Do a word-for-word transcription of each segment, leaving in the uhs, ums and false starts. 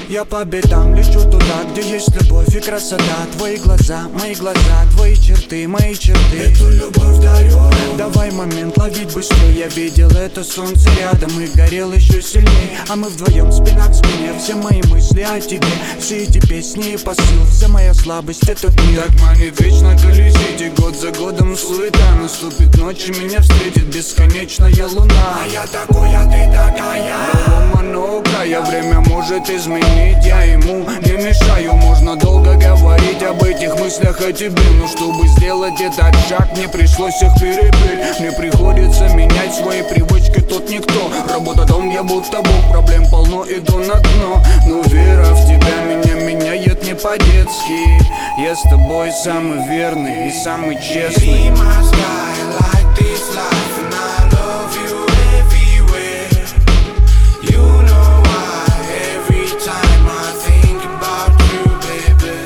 Я по бедам лечу туда, где есть любовь и красота. Твои глаза, мои глаза, твои черты, мои черты. Эту любовь дарю. Давай момент ловить быстрее. Я видел это солнце рядом и горел еще сильнее. А мы вдвоем спина к спине. Все мои мысли о тебе, все эти песни и посыл. Вся моя слабость, этот мир так манит вечно колесить. И год за годом суета. Наступит ночь и меня встретит бесконечная луна. А я такой, а ты такая. Лома новая, время может изменить. Я ему не мешаю, можно долго говорить об этих мыслях о тебе. Но чтобы сделать этот шаг, мне пришлось их перебить. Мне приходится менять свои привычки, тут никто. Работа, дом, я будто бог, проблем полно, иду на дно. Но вера в тебя меня меняет не по-детски. Я с тобой самый верный и самый честный. Be my sky, like this life, and I love you everywhere. You know why, every time I think about you, baby.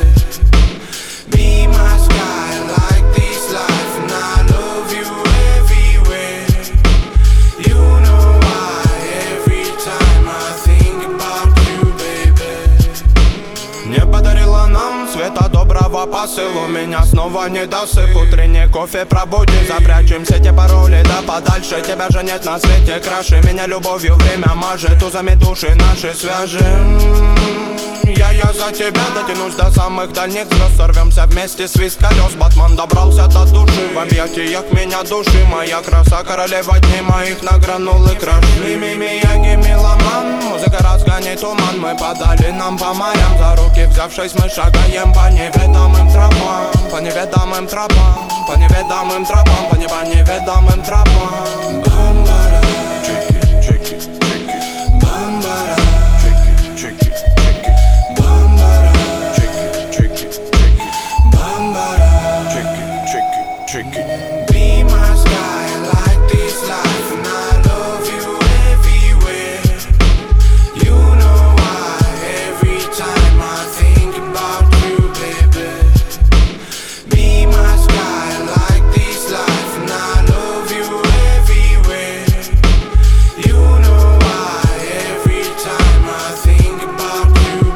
Be my sky, like this life, and I love you everywhere. You know why, every time I think about you, baby. Не подарила нам света доброго посылу. Меня снова не досып. Утренний кофе пробудит. Запрячем все те пароли, да подальше. Тебя же нет на свете краше. Меня любовью время мажет. Узами души наши свяжем. Я, я за тебя дотянусь до самых дальних звезд. Сорвемся вместе, свист колес. Батман добрался до души. В объятиях меня души. Моя краса, королева дней моих награнул и краш. Мими, Мияги, меломан. Музыка разгонит туман. Мы подали нам по морям. За руки взявшись, мы шагаем по неведомым тропам. По неведомым тропам. По неведомым тропам. По неба неведомым тропам. Бамбара, Check it, check it, check it. бамбара, Check it, check it, check it. бамбара, Check it, check it, check it. бамбара. Check it, check it, check it. Be my sky, like this life, and I love you everywhere. You know why, every time I think about you, baby. Be my sky, like this life, and I love you everywhere. You know why, every time I think about you,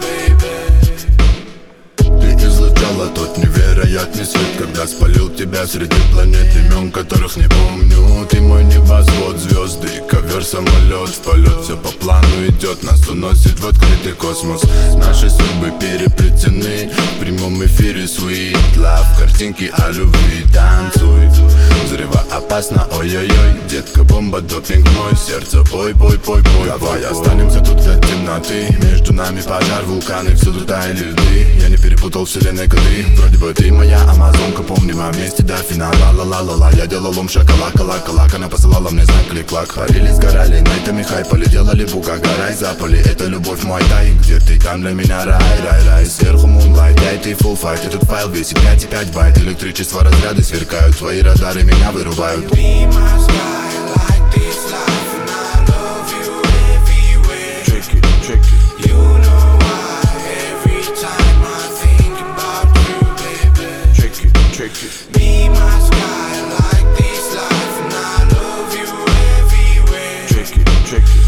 baby. Ты излучала тот невероятный свет, когда спалил тебя среди планет, имен которых не помню. Ты мой небосвод, звезды, ковер, самолет. В полет все по плану идет, нас уносит в открытый космос. Наши судьбы переплетены, в прямом эфире sweet love. Картинки о любви, танцуй. Взрывоопасно, ой-ой-ой. Детка, бомба, допинг мой, сердце, пой, пой, пой, пой. Давай останемся тут до темноты. Между нами пожар, вулканы, всюду таяли льды. Я не перепутал вселенной коды. Вроде бы ты моя амазонка, помним о месте до финала. Ла-ла-ла-ла-ла, я делал ум шоколак, калак-калак. Она посылала мне знак клик-клак. Парили, сгорали, найтами хайпали, делали бука, гора и запали. Это любовь мой тай, где ты там для меня рай, рай, рай. Сверху мунлайт, я и ты full fight. Этот файл весит пять и пять байт. Электричество, разряды сверкают, твои радары меня вырубают. Be my sky, like this life, and I love you everywhere. Check it, check it. You know why, every time I think about you, baby. Check it, check it. Be my sky, like this life, and I love you everywhere. Check it, check it.